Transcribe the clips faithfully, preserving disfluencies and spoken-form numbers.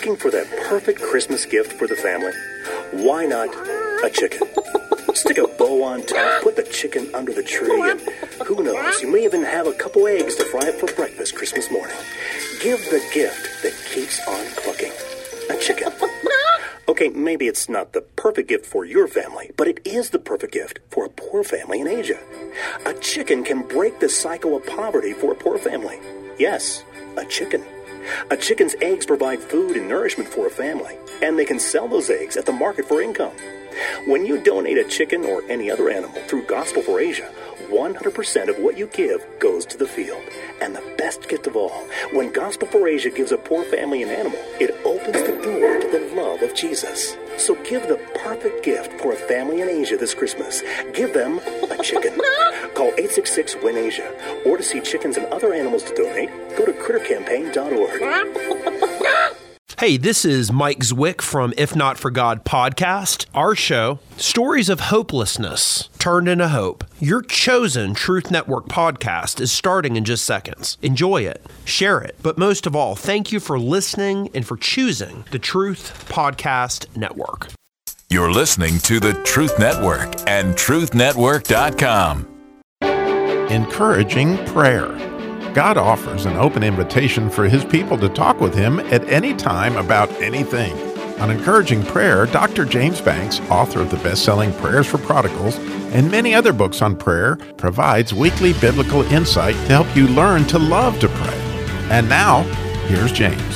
Looking for that perfect Christmas gift for the family? Why not a chicken? Stick a bow on top, put the chicken under the tree, and who knows, you may even have a couple eggs to fry up for breakfast Christmas morning. Give the gift that keeps on clucking. A chicken. Okay, maybe it's not the perfect gift for your family, but it is the perfect gift for a poor family in Asia. A chicken can break the cycle of poverty for a poor family. Yes, a chicken. A chicken's eggs provide food and nourishment for a family, and they can sell those eggs at the market for income. When you donate a chicken or any other animal through Gospel for Asia, one hundred percent of what you give goes to the field. And the best gift of all, when Gospel for Asia gives a poor family an animal, it opens the door to the love of Jesus. So give the perfect gift for a family in Asia this Christmas. Give them a chicken. Call eight six six, W I N, Asia. Or to see chickens and other animals to donate, go to critter campaign dot org. Hey, this is Mike Zwick from If Not For God podcast. Our show, stories of hopelessness turned into hope. Your chosen Truth Network podcast is starting in just seconds. Enjoy it, share it, but most of all, thank you for listening and for choosing the Truth Podcast Network. You're listening to the Truth Network and truth network dot com. Encouraging prayer. God offers an open invitation for His people to talk with Him at any time about anything. On Encouraging Prayer, Doctor James Banks, author of the best-selling Prayers for Prodigals and many other books on prayer, provides weekly biblical insight to help you learn to love to pray. And now, here's James.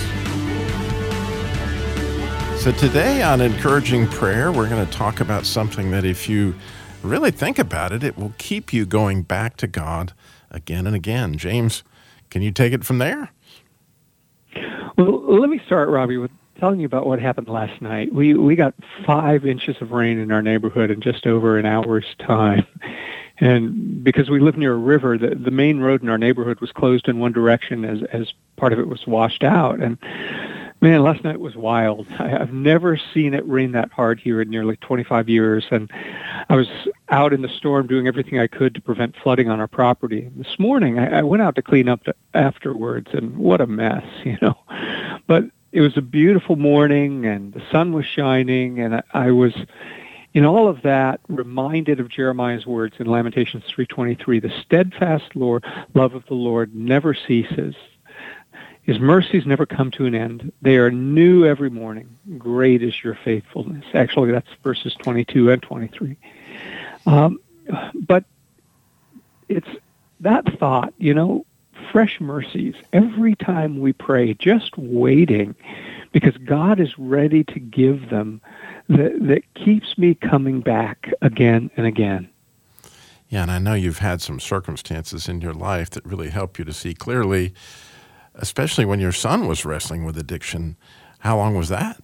So today on Encouraging Prayer, we're going to talk about something that if you really think about it, it will keep you going back to God again and again. James, can you take it from there? Well, let me start, Robbie, with telling you about what happened last night. We we got five inches of rain in our neighborhood in just over an hour's time. And because we live near a river, the, the main road in our neighborhood was closed in one direction as, as part of it was washed out. And man, last night was wild. I, I've never seen it rain that hard here in nearly twenty-five years. And I was out in the storm doing everything I could to prevent flooding on our property. This morning, I, I went out to clean up to, afterwards, and what a mess, you know. But it was a beautiful morning, and the sun was shining, and I, I was, in all of that, reminded of Jeremiah's words in Lamentations three twenty-three, the steadfast Lord, love of the Lord never ceases. His mercies never come to an end. They are new every morning. Great is your faithfulness. Actually, that's verses twenty-two and twenty-three. Um, but it's that thought, you know, fresh mercies every time we pray, just waiting, because God is ready to give them, that, that keeps me coming back again and again. Yeah, and I know you've had some circumstances in your life that really help you to see clearly, especially when your son was wrestling with addiction. How long was that?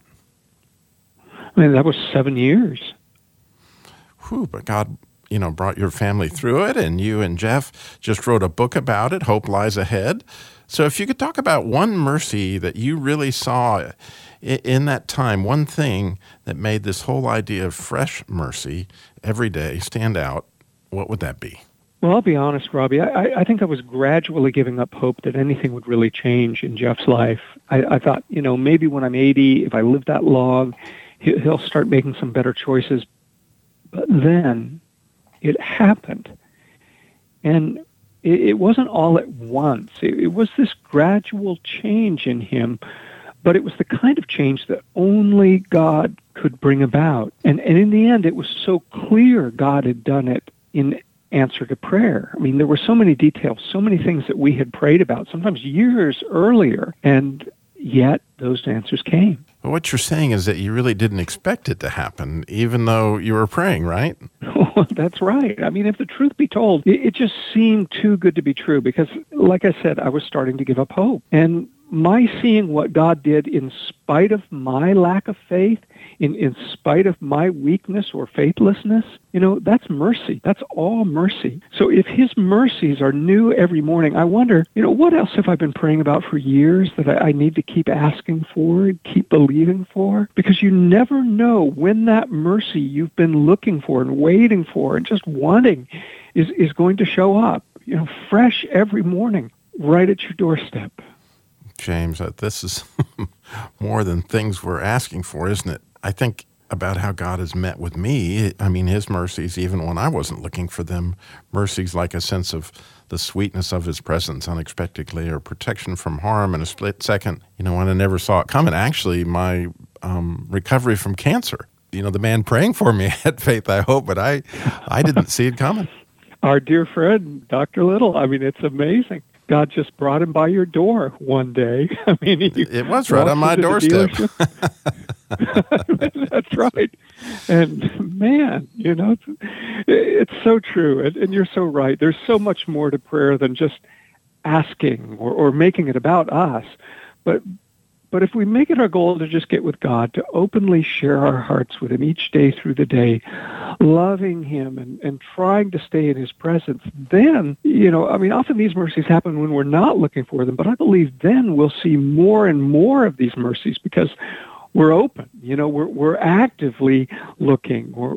I mean, that was seven years. Whew, but God, you know, brought your family through it, and you and Jeff just wrote a book about it, Hope Lies Ahead. So if you could talk about one mercy that you really saw in that time, one thing that made this whole idea of fresh mercy every day stand out, what would that be? Well, I'll be honest, Robbie. I, I think I was gradually giving up hope that anything would really change in Jeff's life. I, I thought, you know, maybe when I'm eighty, if I live that long, he'll start making some better choices. But then it happened. And it, it wasn't all at once. It, it was this gradual change in him, but it was the kind of change that only God could bring about. And, and in the end, it was so clear God had done it in answer to prayer. I mean, there were so many details, so many things that we had prayed about, sometimes years earlier, and yet those answers came. Well, what you're saying is that you really didn't expect it to happen, even though you were praying, right? That's right. I mean, if the truth be told, it, it just seemed too good to be true because, like I said, I was starting to give up hope. And my seeing what God did in spite of my lack of faith, in, in spite of my weakness or faithlessness, you know, that's mercy. That's all mercy. So if His mercies are new every morning, I wonder, you know, what else have I been praying about for years that I, I need to keep asking for, keep believing for? Because you never know when that mercy you've been looking for and waiting for and just wanting is, is going to show up, you know, fresh every morning, right at your doorstep. James, uh, this is more than things we're asking for, isn't it? I think about how God has met with me. I mean, his mercies, even when I wasn't looking for them, mercies like a sense of the sweetness of his presence unexpectedly, or protection from harm in a split second, you know, when I never saw it coming. Actually, my um, recovery from cancer, you know, the man praying for me had faith, I hope, but I, I didn't see it coming. Our dear friend, Doctor Little, I mean, it's amazing. God just brought him by your door one day. I mean, he it was right on my doorstep. That's right. And man, you know, it's, it's so true. And, and you're so right. There's so much more to prayer than just asking or, or making it about us. But But if we make it our goal to just get with God, to openly share our hearts with him each day through the day, loving him and, and trying to stay in his presence, then, you know, I mean, often these mercies happen when we're not looking for them, but I believe then we'll see more and more of these mercies because we're open, you know, we're we're actively looking, or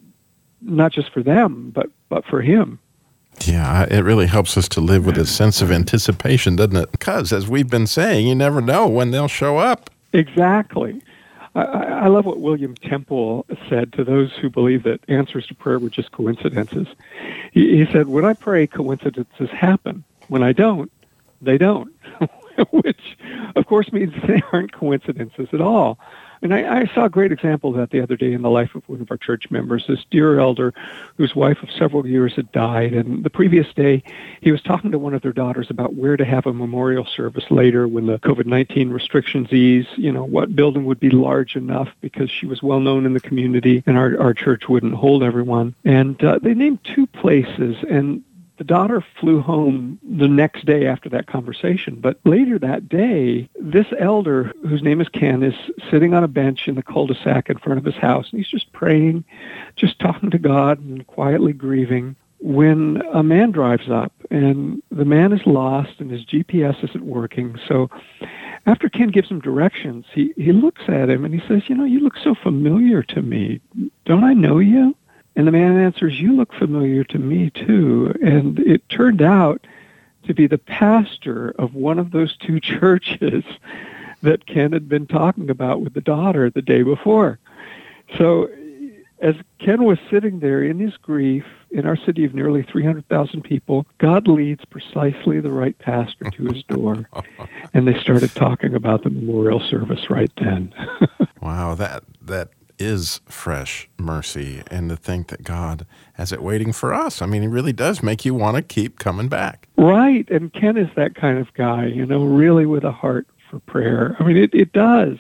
not just for them, but, but for him. Yeah, it really helps us to live with a sense of anticipation, doesn't it? Because, as we've been saying, you never know when they'll show up. Exactly. I, I love what William Temple said to those who believe that answers to prayer were just coincidences. He, he said, when I pray, coincidences happen. When I don't, they don't. Which, of course, means they aren't coincidences at all. And I, I saw a great example of that the other day in the life of one of our church members, this dear elder whose wife of several years had died. And the previous day, he was talking to one of their daughters about where to have a memorial service later when the covid nineteen restrictions ease, you know, what building would be large enough because she was well known in the community and our, our church wouldn't hold everyone. And uh, they named two places, and the daughter flew home the next day after that conversation. But later that day, this elder, whose name is Ken, is sitting on a bench in the cul-de-sac in front of his house. And he's just praying, just talking to God and quietly grieving, when a man drives up. And the man is lost and his G P S isn't working. So after Ken gives him directions, he, he looks at him and he says, you know, you look so familiar to me. Don't I know you? And the man answers, you look familiar to me, too. And it turned out to be the pastor of one of those two churches that Ken had been talking about with the daughter the day before. So as Ken was sitting there in his grief in our city of nearly three hundred thousand people, God leads precisely the right pastor to his door. And they started talking about the memorial service right then. Wow, that that... is fresh mercy, and to think that God has it waiting for us. I mean, he really does make you want to keep coming back. Right, and Ken is that kind of guy, you know, really with a heart for prayer. I mean, it, it does.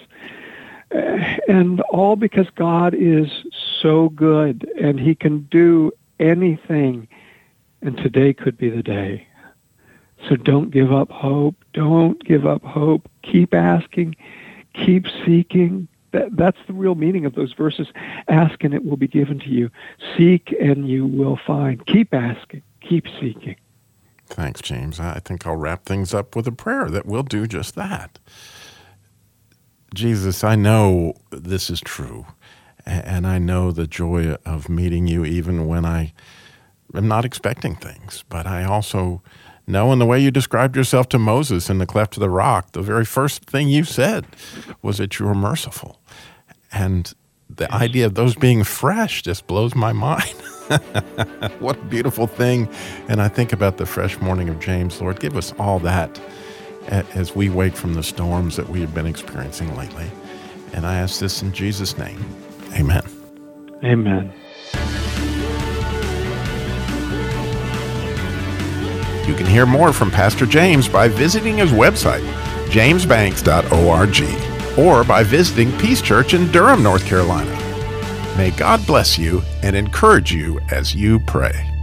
And all because God is so good, and he can do anything, and today could be the day. So don't give up hope. Don't give up hope. Keep asking. Keep seeking. That, that's the real meaning of those verses. Ask and it will be given to you. Seek and you will find. Keep asking. Keep seeking. Thanks, James. I think I'll wrap things up with a prayer that will do just that. Jesus, I know this is true, and I know the joy of meeting you even when I am not expecting things. But I also know, in the way you described yourself to Moses in the cleft of the rock, the very first thing you said was that you were merciful. And the idea of those being fresh just blows my mind. What a beautiful thing. And I think about the fresh morning of James. Lord, give us all that as we wake from the storms that we have been experiencing lately. And I ask this in Jesus' name. Amen. Amen. You can hear more from Pastor James by visiting his website, james banks dot org, or by visiting Peace Church in Durham, North Carolina. May God bless you and encourage you as you pray.